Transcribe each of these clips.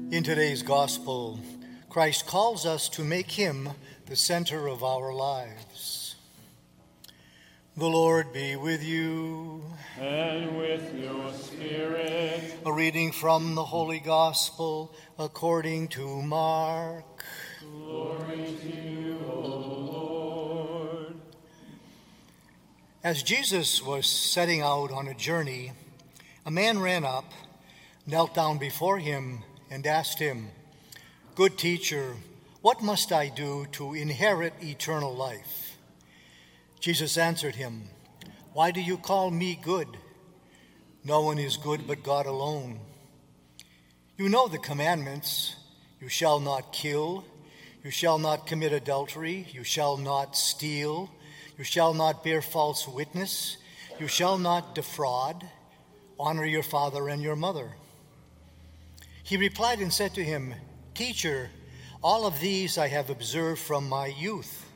In today's gospel, Christ calls us to make him the center of our lives. The Lord be with you. And with your spirit. A reading from the Holy Gospel according to Mark. Glory to you, O Lord. As Jesus was setting out on a journey, a man ran up, knelt down before him, and asked him, "Good teacher, what must I do to inherit eternal life?" Jesus answered him, "Why do you call me good? No one is good but God alone. You know the commandments: you shall not kill, you shall not commit adultery, you shall not steal, you shall not bear false witness, you shall not defraud, honor your father and your mother." He replied and said to him, "Teacher, all of these I have observed from my youth."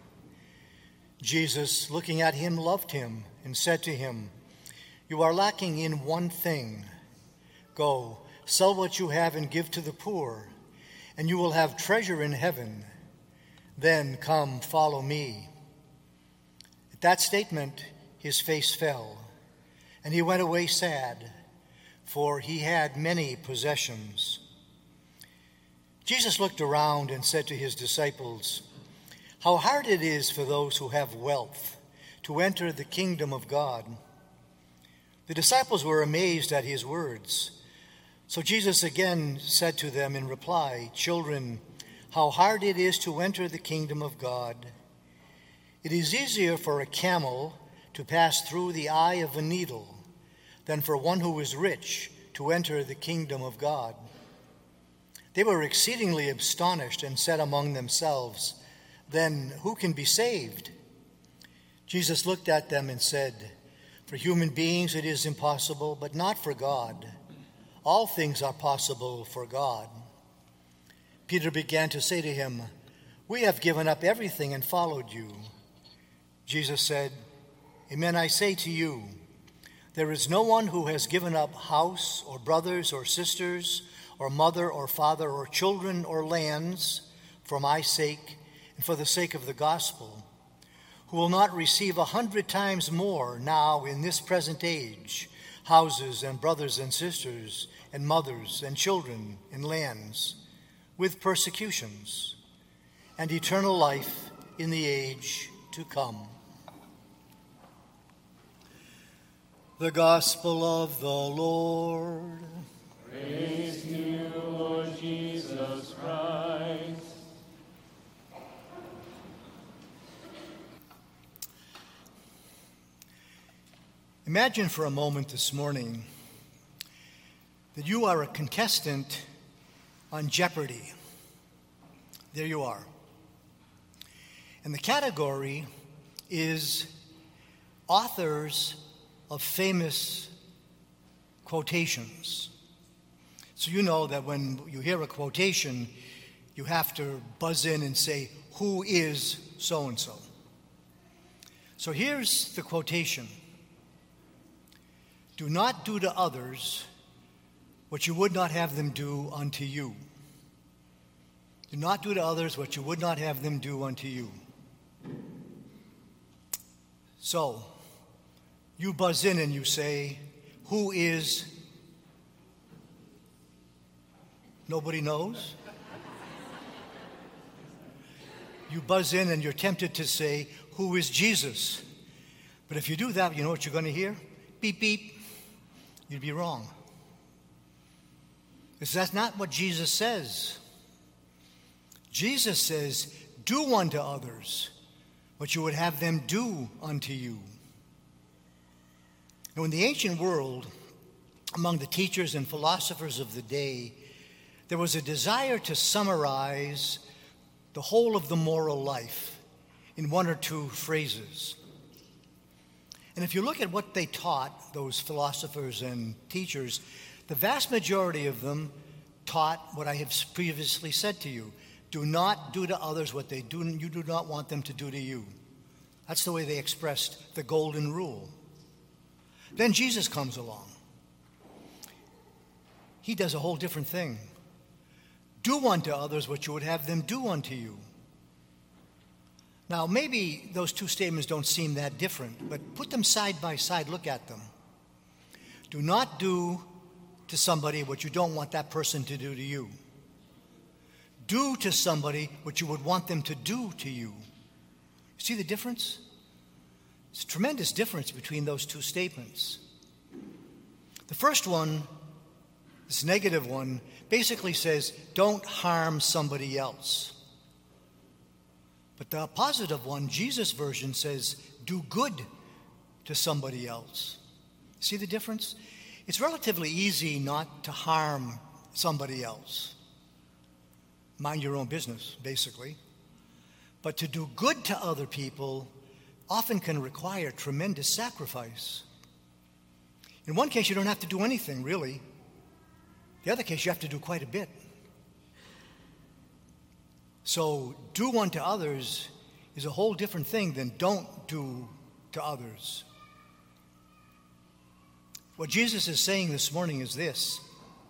Jesus, looking at him, loved him and said to him, "You are lacking in one thing. Go, sell what you have and give to the poor, and you will have treasure in heaven. Then come, follow me." At that statement, his face fell, and he went away sad, for he had many possessions. Jesus looked around and said to his disciples, "How hard it is for those who have wealth to enter the kingdom of God." The disciples were amazed at his words. So Jesus again said to them in reply, "Children, how hard it is to enter the kingdom of God. It is easier for a camel to pass through the eye of a needle than for one who is rich to enter the kingdom of God." They were exceedingly astonished and said among themselves, "Then who can be saved?" Jesus looked at them and said, "For human beings it is impossible, but not for God. All things are possible for God." Peter began to say to him, "We have given up everything and followed you." Jesus said, "Amen, I say to you, there is no one who has given up house or brothers or sisters or mother or father or children or lands for my sake and for the sake of the gospel, who will not receive 100 times more now in this present age, houses and brothers and sisters and mothers and children and lands, with persecutions, and eternal life in the age to come." The Gospel of the Lord. Praise to you, Lord Jesus Christ. Imagine for a moment this morning that you are a contestant on Jeopardy. There you are. And the category is authors of famous quotations. So you know that when you hear a quotation, you have to buzz in and say, "Who is so-and-so?" So here's the quotation. "Do not do to others what you would not have them do unto you." Do not do to others what you would not have them do unto you. So, you buzz in and you say, "Who is..." Nobody knows? You buzz in and you're tempted to say, "Who is Jesus?" But if you do that, you know what you're going to hear? Beep, beep. You'd be wrong. Because that's not what Jesus says. Jesus says, "Do unto others what you would have them do unto you." Now, in the ancient world, among the teachers and philosophers of the day, there was a desire to summarize the whole of the moral life in one or two phrases. And if you look at what they taught, those philosophers and teachers, the vast majority of them taught what I have previously said to you. Do not do to others what you do not want them to do to you. That's the way they expressed the golden rule. Then Jesus comes along. He does a whole different thing. Do unto others what you would have them do unto you. Now, maybe those two statements don't seem that different, but put them side by side, look at them. Do not do to somebody what you don't want that person to do to you. Do to somebody what you would want them to do to you. See the difference? It's a tremendous difference between those two statements. The first one, this negative one, basically says, don't harm somebody else. But the positive one, Jesus' version, says, do good to somebody else. See the difference? It's relatively easy not to harm somebody else. Mind your own business, basically. But to do good to other people often can require tremendous sacrifice. In one case, you don't have to do anything, really. The other case, you have to do quite a bit. So, do unto others is a whole different thing than don't do to others. What Jesus is saying this morning is this: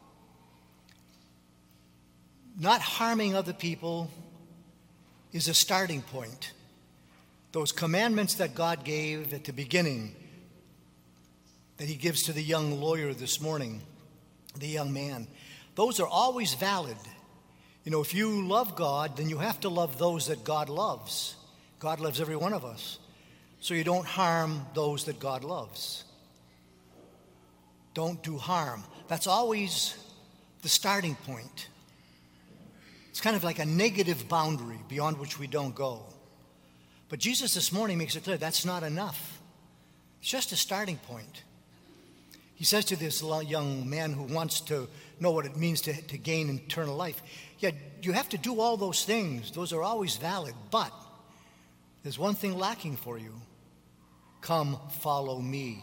not harming other people is a starting point. Those commandments that God gave at the beginning, that he gives to the young lawyer this morning, the young man, those are always valid. You know, if you love God, then you have to love those that God loves. God loves every one of us. So you don't harm those that God loves. Don't do harm. That's always the starting point. It's kind of like a negative boundary beyond which we don't go. But Jesus this morning makes it clear that's not enough. It's just a starting point. He says to this young man who wants to know what it means to gain eternal life, yeah, you have to do all those things. Those are always valid. But there's one thing lacking for you. Come follow me.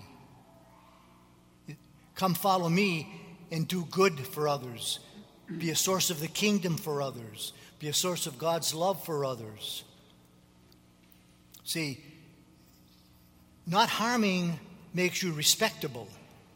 Come follow me and do good for others. Be a source of the kingdom for others. Be a source of God's love for others. See, not harming makes you respectable,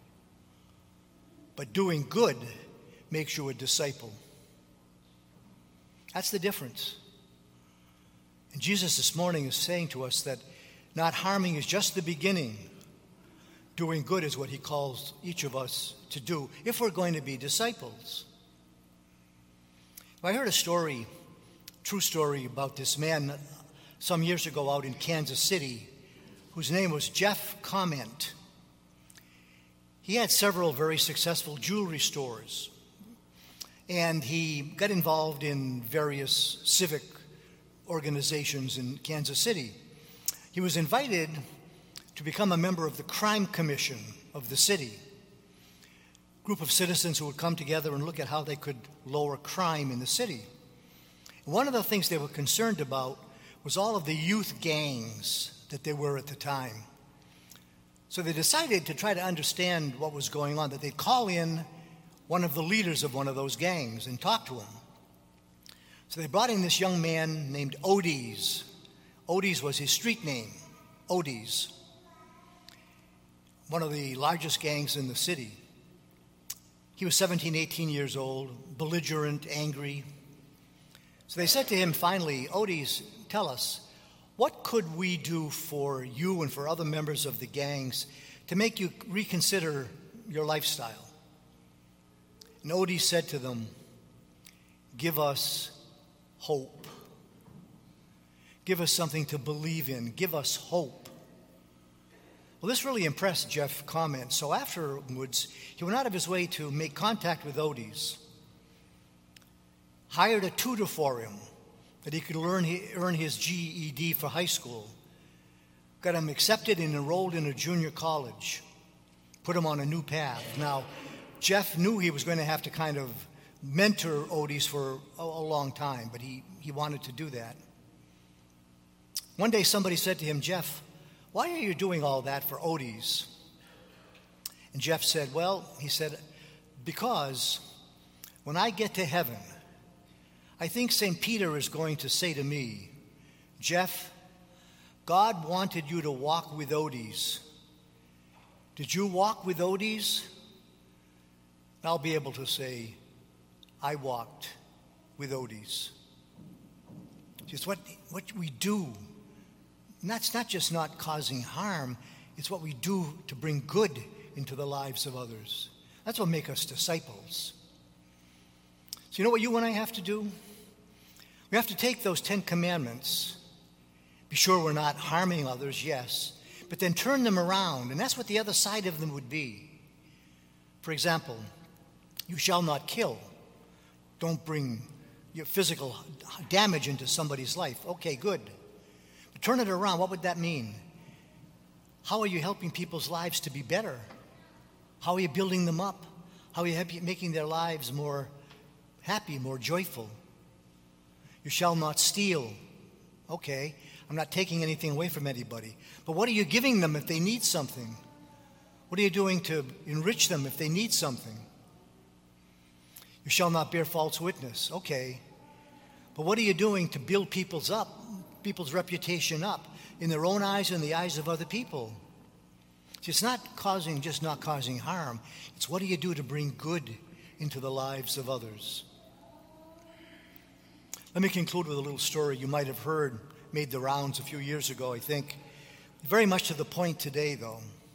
but doing good makes you a disciple. That's the difference. And Jesus this morning is saying to us that not harming is just the beginning. Doing good is what he calls each of us to do if we're going to be disciples. I heard a story, true story, about this man some years ago out in Kansas City whose name was Jeff Comment. He had several very successful jewelry stores, and he got involved in various civic organizations in Kansas City. He was invited to become a member of the Crime Commission of the city, a group of citizens who would come together and look at how they could lower crime in the city. And one of the things they were concerned about was all of the youth gangs that there were at the time. So they decided to try to understand what was going on, that they'd call in one of the leaders of one of those gangs and talk to him. So they brought in this young man named Odes. Odes was his street name, Odes, one of the largest gangs in the city. He was 17, 18 years old, belligerent, angry. So they said to him finally, Odes, tell us, what could we do for you and for other members of the gangs to make you reconsider your lifestyle? And Odes said to them, give us hope. Give us something to believe in. Give us hope. Well, this really impressed Jeff Comment. So afterwards, he went out of his way to make contact with Odes, hired a tutor for him that he could earn his GED for high school, got him accepted and enrolled in a junior college, put him on a new path. Now, Jeff knew he was going to have to kind of mentor Odes for a long time, but he wanted to do that. One day somebody said to him, Jeff, why are you doing all that for Odes? And Jeff said, well, he said, because when I get to heaven, I think St. Peter is going to say to me, Jeff, God wanted you to walk with Odes. Did you walk with Odes? I'll be able to say, I walked with Odie's. It's what we do. And that's not just not causing harm, it's what we do to bring good into the lives of others. That's what makes us disciples. So you know what you and I have to do? We have to take those 10 commandments, be sure we're not harming others, yes, but then turn them around, and that's what the other side of them would be. For example, you shall not kill. Don't bring your physical damage into somebody's life. Okay, good. But turn it around. What would that mean? How are you helping people's lives to be better? How are you building them up? How are you making their lives more happy, more joyful? You shall not steal. Okay, I'm not taking anything away from anybody. But what are you giving them if they need something? What are you doing to enrich them if they need something? You shall not bear false witness. Okay. But what are you doing to build people's reputation up in their own eyes and the eyes of other people? It's not causing harm. It's what do you do to bring good into the lives of others? Let me conclude with a little story you might have heard, made the rounds a few years ago, I think. Very much to the point today, though.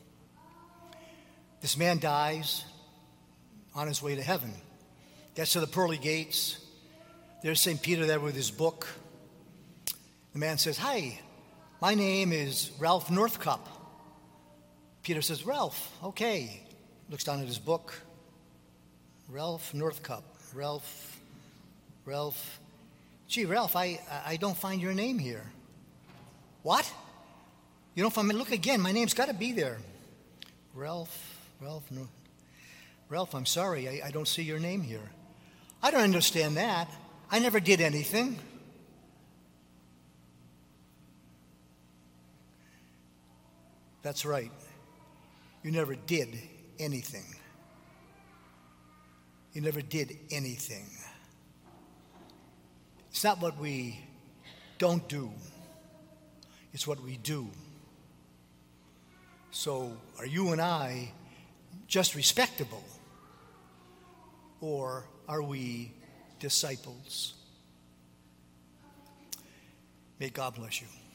This man dies on his way to heaven. Gets to the pearly gates. There's St. Peter there with his book. The man says, "Hi, my name is Ralph Northcup." Peter says, "Ralph, okay." Looks down at his book. Ralph Northcup. Ralph. Gee, Ralph, I don't find your name here. What? You don't find me? Look again. My name's got to be there. Ralph, I'm sorry. I don't see your name here. I don't understand that. I never did anything. That's right. You never did anything. You never did anything. It's not what we don't do. It's what we do. So are you and I just respectable? Or are we disciples? May God bless you.